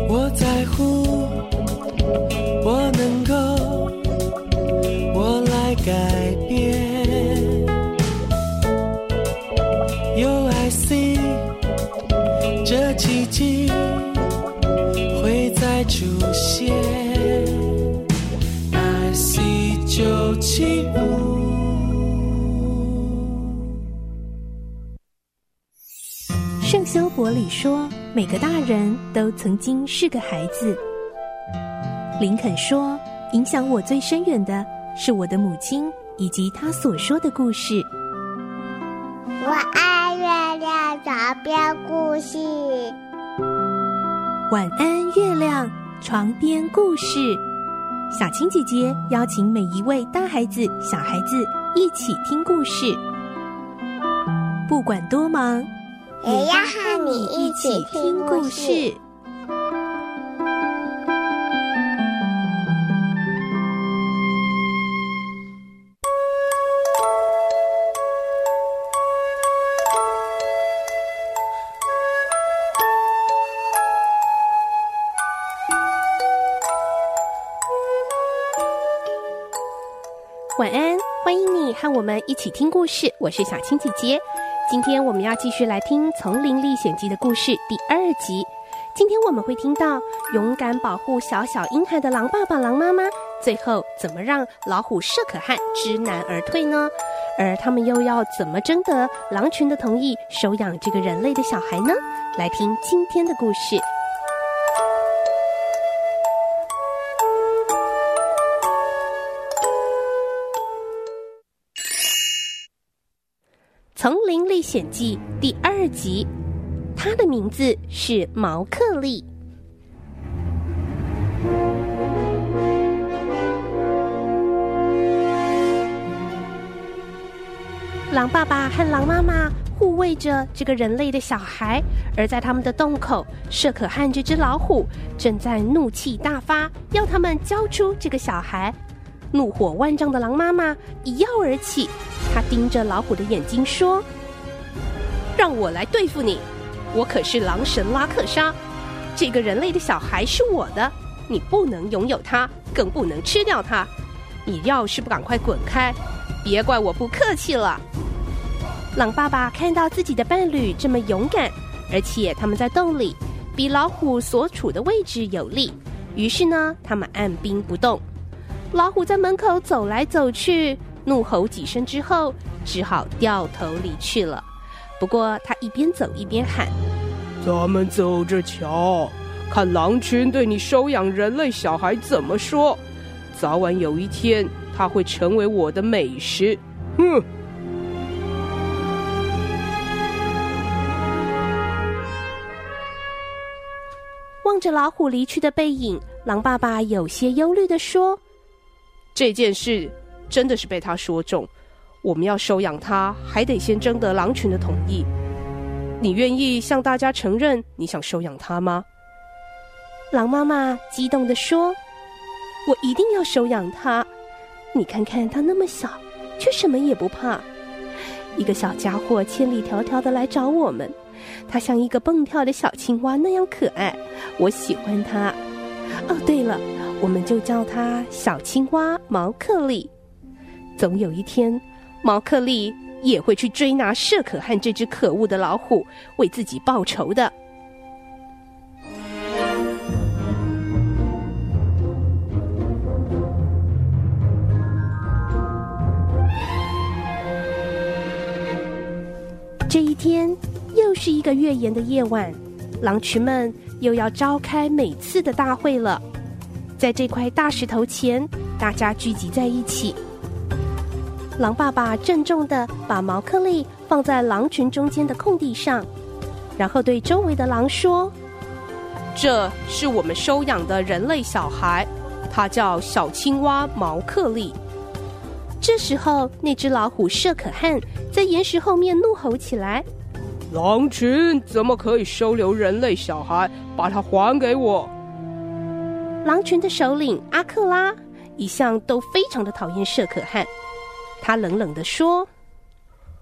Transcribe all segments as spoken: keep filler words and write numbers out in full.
我在乎，我能够，我来改变。有 I see， 这奇迹会再出现。I see 九七五。 圣修伯里说，每个大人都曾经是个孩子。林肯说，影响我最深远的是我的母亲以及她所说的故事。 我爱月亮床边故事。 晚安月亮床边故事，小青姐姐邀请每一位大孩子小孩子一起听故事，不管多忙也要和你一起听故事。 晚安，欢迎你和我们一起听故事，我是小青姐姐。今天我们要继续来听《丛林历险记》的故事第二集。今天我们会听到勇敢保护小小婴孩的狼爸爸、狼妈妈，最后怎么让老虎舍可汗知难而退呢？而他们又要怎么征得狼群的同意，收养这个人类的小孩呢？来听今天的故事。《丛林历险记》第二集，他的名字是毛克利。狼爸爸和狼妈妈护卫着这个人类的小孩，而在他们的洞口，舍可汗这只老虎正在怒气大发，要他们交出这个小孩。怒火万丈的狼妈妈一跃而起，她盯着老虎的眼睛说：让我来对付你，我可是狼神拉克沙，这个人类的小孩是我的，你不能拥有他，更不能吃掉他，你要是不赶快滚开，别怪我不客气了。狼爸爸看到自己的伴侣这么勇敢，而且他们在洞里比老虎所处的位置有利，于是呢，他们按兵不动。老虎在门口走来走去，怒吼几声之后，只好掉头离去了。不过他一边走一边喊： 咱们走着瞧，看狼群对你收养人类小孩怎么说。早晚有一天，他会成为我的美食。哼！ 望着老虎离去的背影，狼爸爸有些忧虑地说： 这件事真的是被他说中，我们要收养他，还得先征得狼群的同意。你愿意向大家承认你想收养他吗？ 狼妈妈激动地说：我一定要收养他，你看看他那么小，却什么也不怕。一个小家伙千里迢迢的来找我们，他像一个蹦跳的小青蛙那样可爱，我喜欢他。哦，对了，我们就叫他小青蛙毛克利。总有一天，毛克利也会去追拿舍可汗这只可恶的老虎，为自己报仇的。这一天又是一个月圆的夜晚，狼群们又要召开每次的大会了。在这块大石头前，大家聚集在一起。狼爸爸郑重地把毛克利放在狼群中间的空地上，然后对周围的狼说： 这是我们收养的人类小孩，他叫小青蛙毛克利。 这时候，那只老虎舍可汗在岩石后面怒吼起来： 狼群怎么可以收留人类小孩？把它还给我！ 狼群的首领阿克拉一向都非常的讨厌舍可汗，他冷冷地说：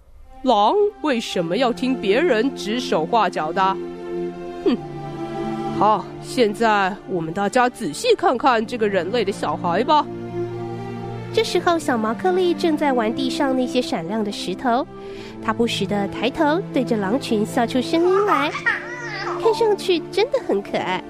狼为什么要听别人指手画脚的？哼！ 好，现在我们大家仔细看看这个人类的小孩吧。 这时候，小毛克利正在玩地上那些闪亮的石头，他不时地抬头对着狼群笑出声音来，看上去真的很可爱。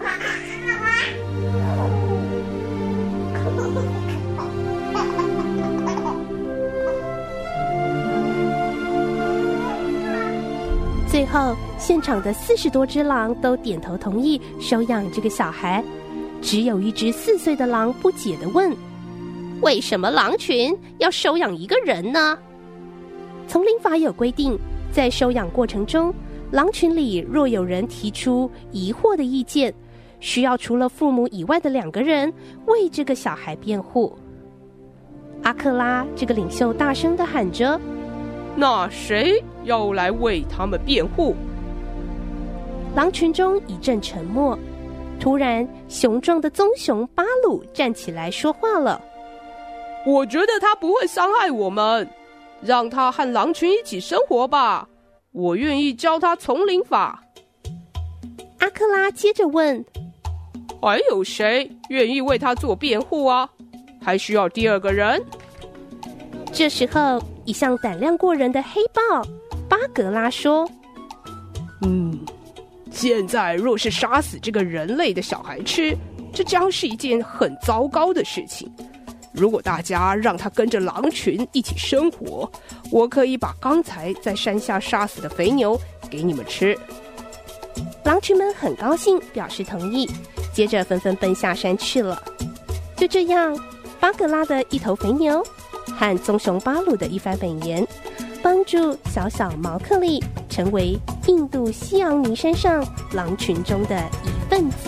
最后，现场的四十多只狼都点头同意收养这个小孩，只有一只四岁的狼不解地问：“为什么狼群要收养一个人呢？”丛林法有规定，在收养过程中，狼群里若有人提出疑惑的意见，需要除了父母以外的两个人为这个小孩辩护。阿克拉这个领袖大声地喊着：“ 那谁要来为他们辩护？” 狼群中一阵沉默，突然，雄壮的棕熊巴鲁站起来说话了：“ 我觉得他不会伤害我们，让他和狼群一起生活吧。我愿意教他丛林法。” 阿克拉接着问：“ 还有谁愿意为他做辩护啊？还需要第二个人？” 这时候，一向胆量过人的黑豹巴格拉说：“ 嗯，现在若是杀死这个人类的小孩吃，这将是一件很糟糕的事情。如果大家让他跟着狼群一起生活，我可以把刚才在山下杀死的肥牛给你们吃。” 狼群们很高兴，表示同意，接着纷纷奔下山去了。就这样，巴格拉的一头肥牛和棕熊巴鲁的一番美言，帮助小小毛克利成为印度西昂尼山上狼群中的一份子。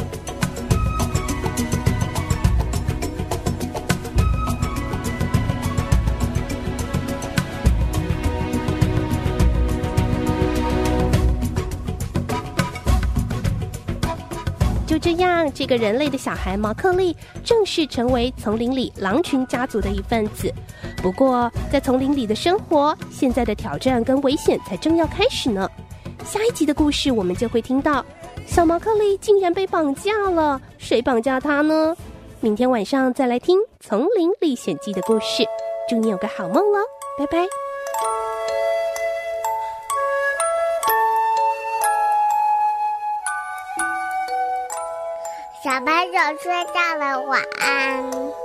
就这样，这个人类的小孩毛克利正式成为丛林里狼群家族的一份子。不过，在丛林里的生活，现在的挑战跟危险才正要开始呢。下一集的故事，我们就会听到小毛克利竟然被绑架了，谁绑架他呢？明天晚上再来听《丛林历险记》的故事。祝你有个好梦咯，拜拜。 小朋友睡觉了，晚安。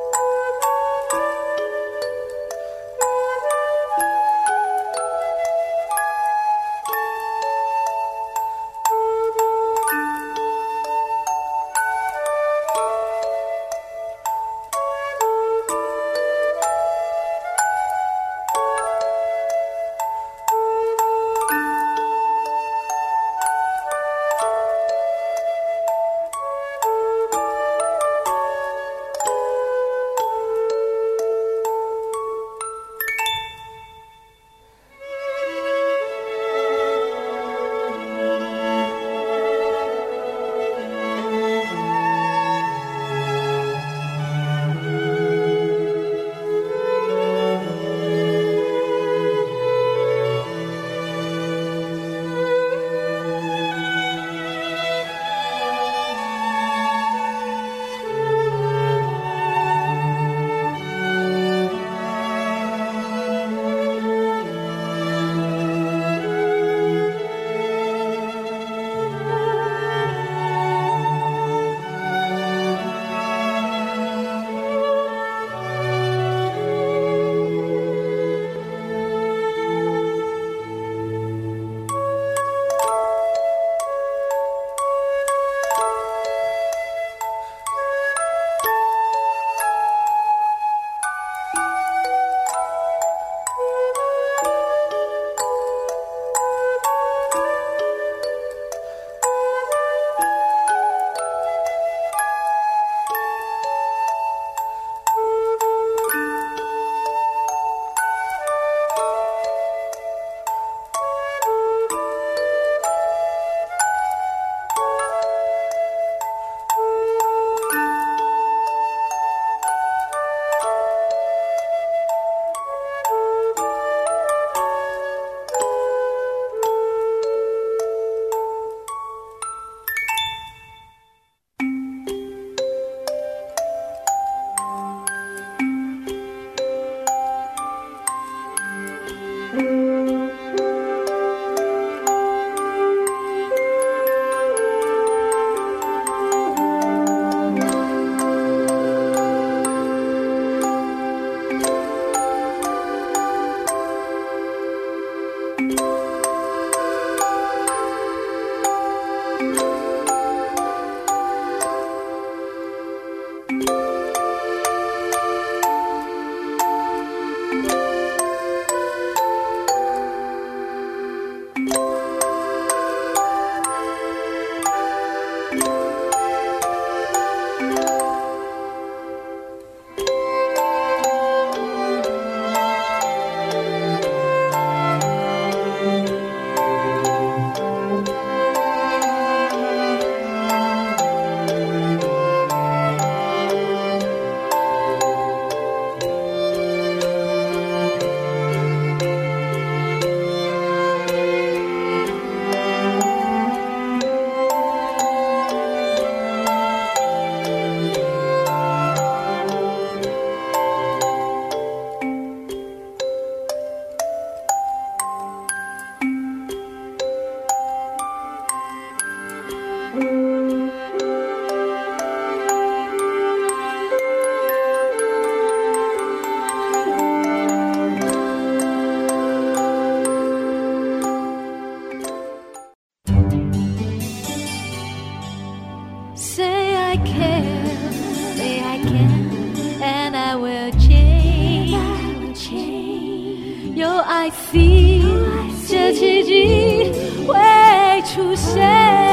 Say I care, say I can, and I will change. I will change.有爱 see， 这奇迹会出现。